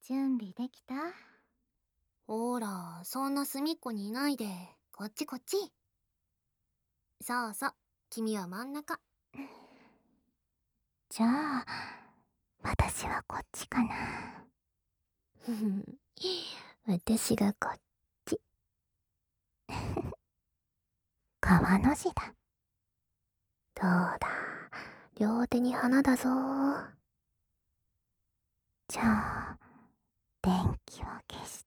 準備できた？ ほら、そんな隅っこにいないで。こっちこっち。そうそう、君は真ん中。 じゃあ、私はこっちかな。 ふふ私がこっち。 川の字だ。 どうだ、両手に花だぞ。 じゃあ、電気を消して。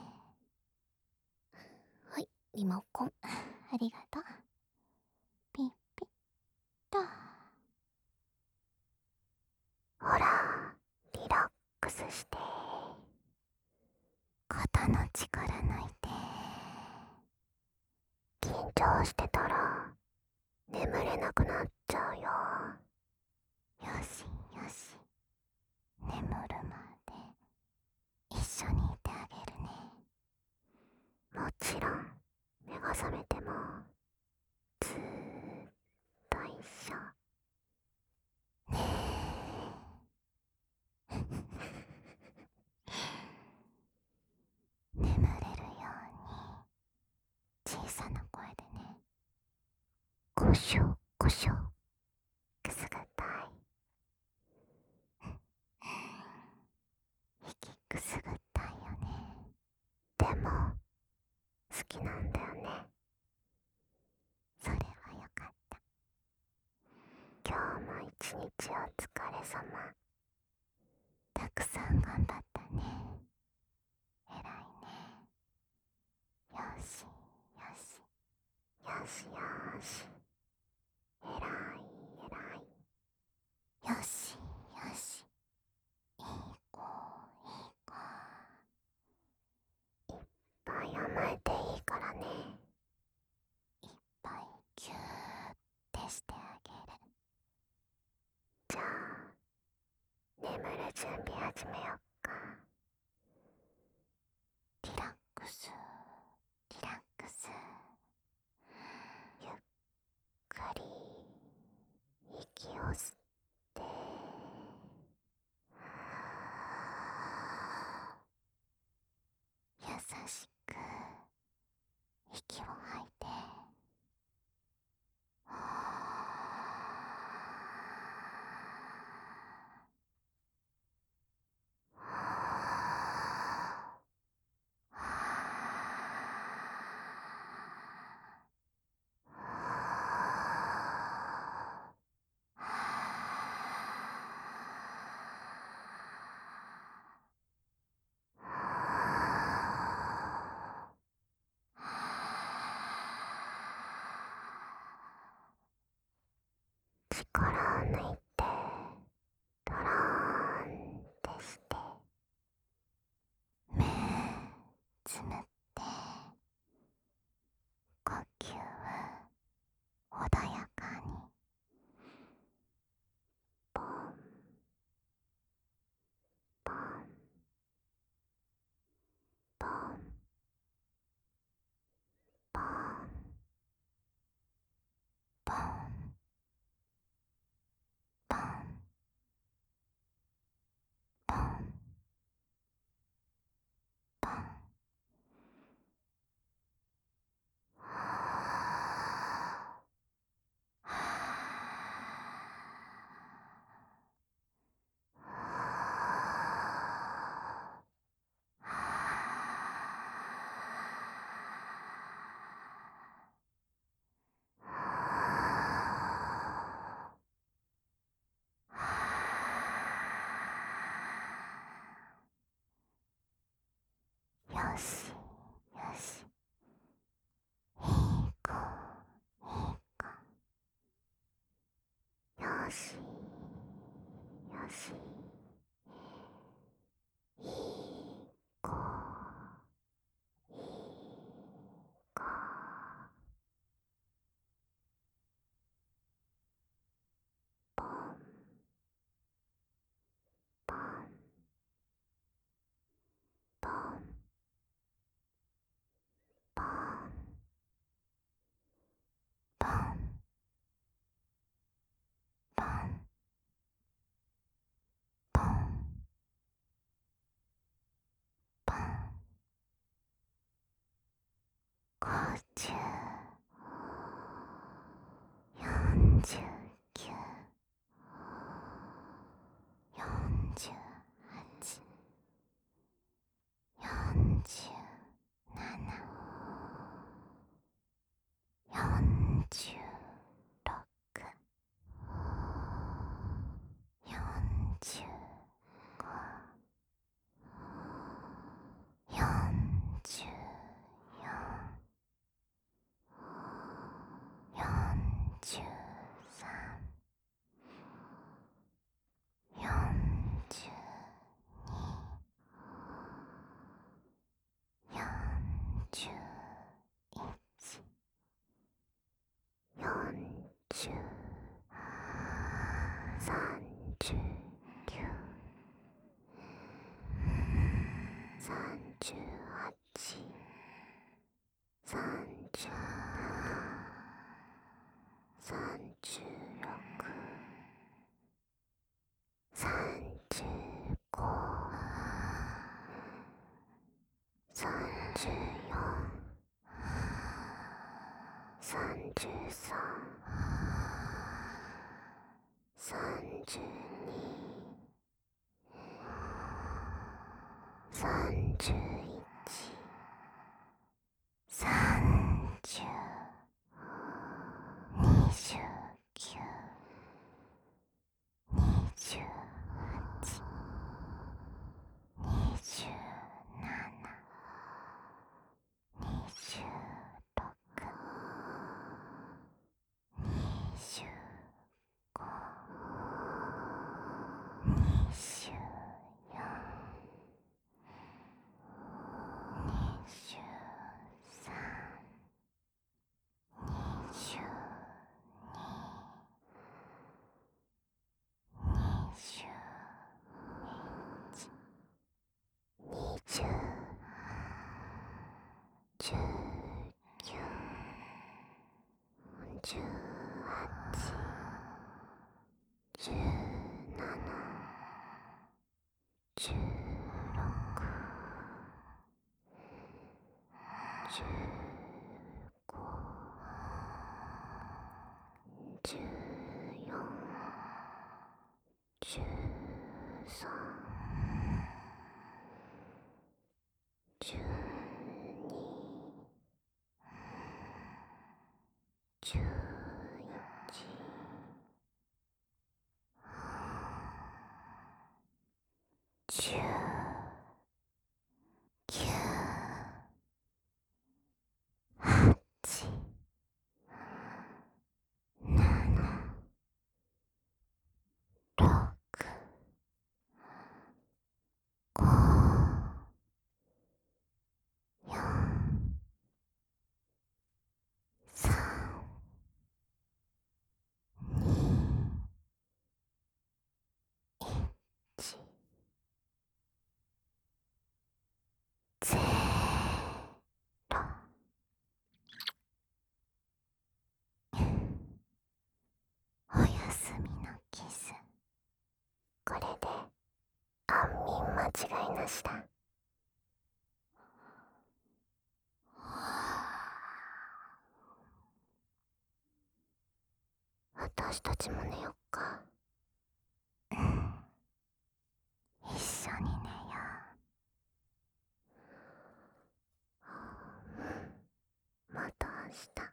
はい、リモコン。 ありがとう。ピッピッと。 ほら、リラックスして。 肩の力抜いて。 緊張してたら、眠れなくなっちゃうよ。 よしよし。眠るまで一緒にいてあげるね。 もちろん、目が覚めても、ずーっと一緒。 ねえ。眠れるように小さな声でね。 こしょこしょ、くすぐったい。 息くすぐったいよね。 でも、好きなんだよね。 それはよかった。 今日も一日お疲れ様。 たくさん頑張ったね。偉いね。よしよし。 よしよし。えらいえらい。 よしよし。いい子いい子。 いっぱい甘えていいからね。 いっぱいギューってしてあげる。 じゃあ、眠る準備始めよっか。 リラックスリラックス。 ゆっくり息を吸って、 優しく息を吐いて。 力を抜いて、ドローンってして、 目つむって呼吸穏やかに。 ポンポンポンポンポンポンポンポン。よしよし。いい子いい子。 よしよし。いい子いい子。ポンポンポンポンポンポンポン 50、49、48、47、46、45、44、43、42、41、40、39、38、37、36、35、34、33、32、31、30、29、28、おやすみのキス。これで安眠間違いなしだ。私たちも寝よっか。うん、一緒に寝よう。また明日。